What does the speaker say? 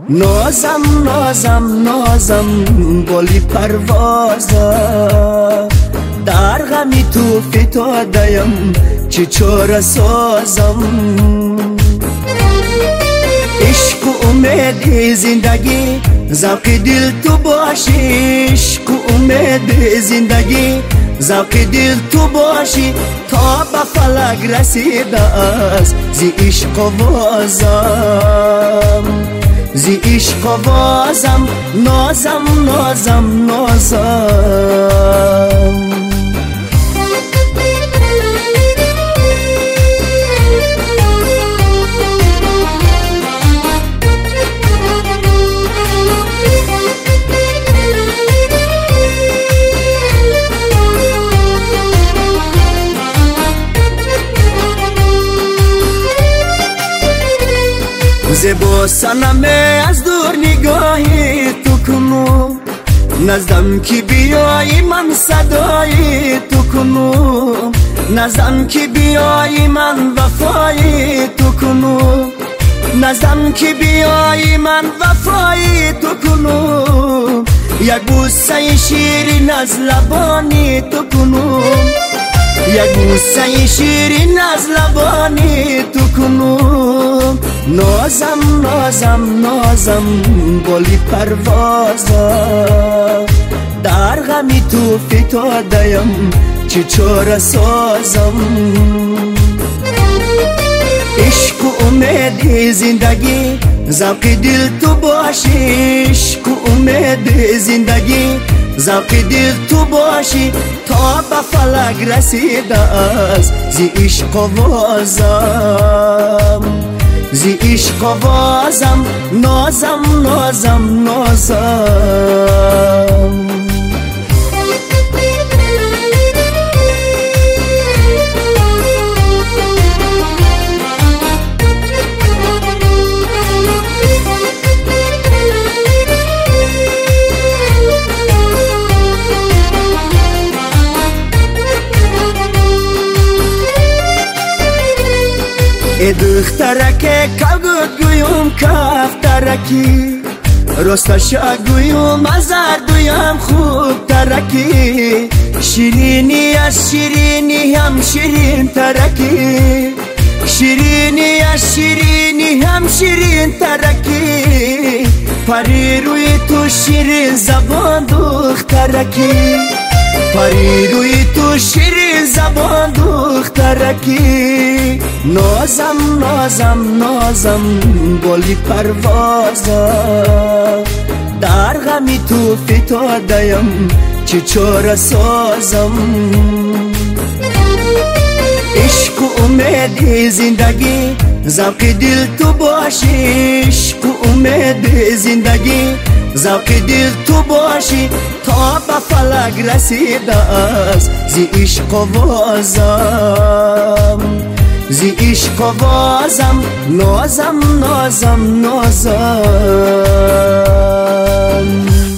نازم نازم نازم گلی پروازا، در غمی تو فتادیم چه چاره سازم. عشق و امید زندگی ذوق دل تو باشی، عشق و امید زندگی ذوق دل تو باشی، تا به فلک رسیده است زی عشق و بازم، زی عشق و بازم نازم نازم نازم. زیبا صنمه از دور نگاهی تو کنو، نزدم که بیایی من صدای تو کنو، نزدم که بیایی من وفای تو کنو، نزدم که بیایی من وفای تو کنو، یک بوسه شیرین از لبانی تو کنو، یک بوسه شیرین از لبانی تو کنو. نازم نازم نازم گلی پروازا، در غمی تو فتادیم چه چاره سازم. عشق و امید زندگی ذوق دل تو باشی، عشق و امید زندگی ذوق دل تو باشی، تا به فلک رسیده است زی عشق و بازم، زی عشق و بازم نازم نازم نازم. ای دخترک کلگوت گویم کفترکی، راستش گویم ازر دویم خوب ترکی، شیرینی از شیرینی هم شیرین ترکی، شیرینی از شیرینی هم شیرین ترکی، پری روی تو شیرین زبان دخترکی، پری روی تو شیرین زبان دخترکی. نازم نازم نازم گلی پروازا، در غمی تو فتادیم چه چاره سازم. عشق و امید زندگی ذوق دل تو باشی، عشق و امید زندگی ذوق دل تو باشی، تا به فلک رسیده است زی عشق و بازم، زی عشق و بازم نازم نازم نازم.